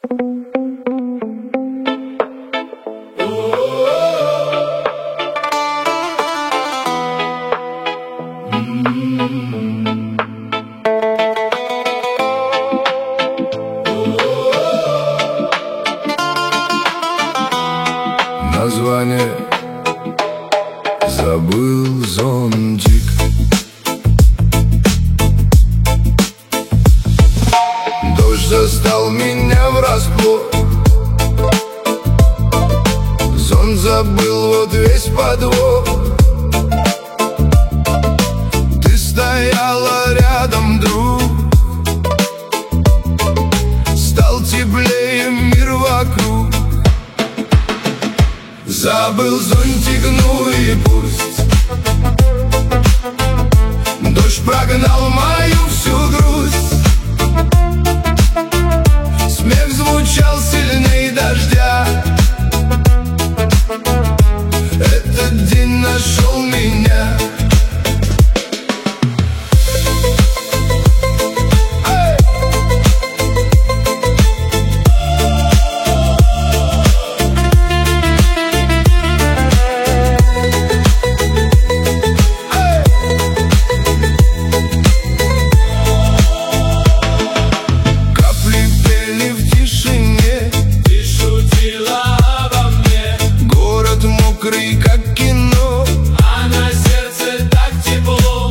Название забыл, зонтик. Дождь застал меня врасплох. Зонт забыл, вот весь подвох. Ты стояла рядом, друг. Стал теплее мир вокруг. Забыл зонтик, ну и пусть. Дождь прогнал мою всю грусть. Смех звучал сильней дождя. Этот день нашел меня. Как кино, а на сердце так тепло.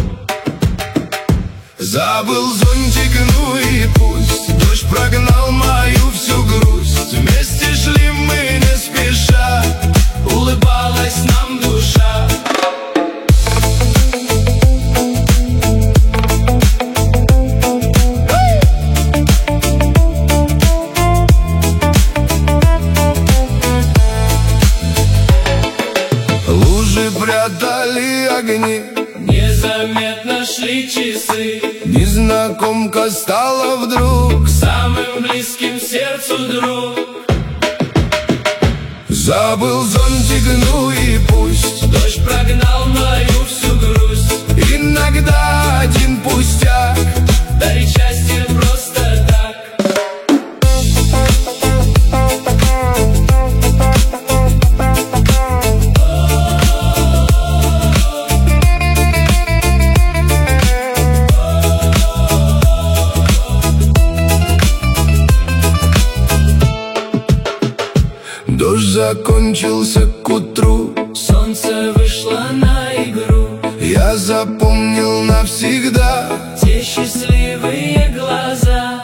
забыл зонтик, ну и пусть. Дождь прогнал мою всю грусть. Вместе шли мы не спеша. Улыбалась нам душа. Лужи прятали огни. Незаметно шли часы. Незнакомка стала вдруг Самым близким сердцу друг. забыл зонтик, ну и пусть. Дождь прогнал мою всю грусть. Иногда один пустяк дарит счастье просто так. Дождь закончился к утру. Солнце вышло на игру. Я запомнил навсегда Те счастливые глаза.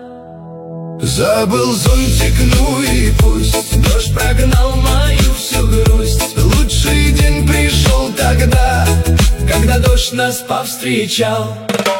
забыл зонтик, ну и пусть. Дождь прогнал мою всю грусть. Лучший день пришел тогда, когда дождь нас повстречал.